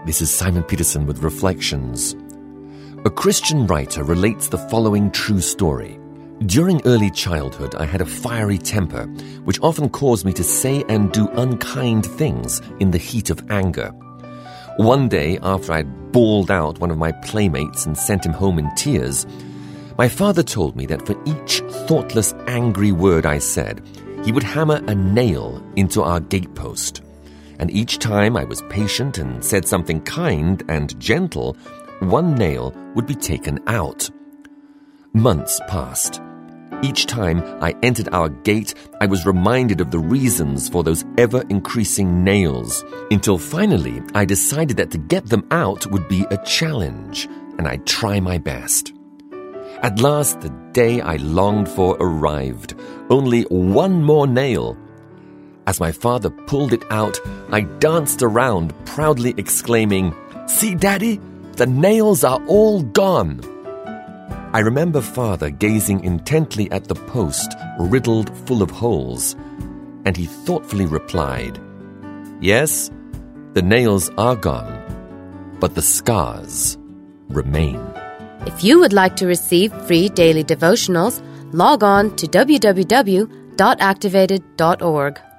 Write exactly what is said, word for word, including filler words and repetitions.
This is Simon Peterson with Reflections. A Christian writer relates the following true story. During early childhood, I had a fiery temper, which often caused me to say and do unkind things in the heat of anger. One day, after I'd bawled out one of my playmates and sent him home in tears, my father told me that for each thoughtless, angry word I said, he would hammer a nail into our gatepost. And each time I was patient and said something kind and gentle, one nail would be taken out. Months passed. Each time I entered our gate, I was reminded of the reasons for those ever-increasing nails, until finally I decided that to get them out would be a challenge, and I'd try my best. At last, the day I longed for arrived. Only one more nail. As my father pulled it out, I danced around, proudly exclaiming, "See, Daddy, the nails are all gone." I remember Father gazing intently at the post, riddled full of holes, and he thoughtfully replied, "Yes, the nails are gone, but the scars remain." If you would like to receive free daily devotionals, log on to w w w dot activated dot org.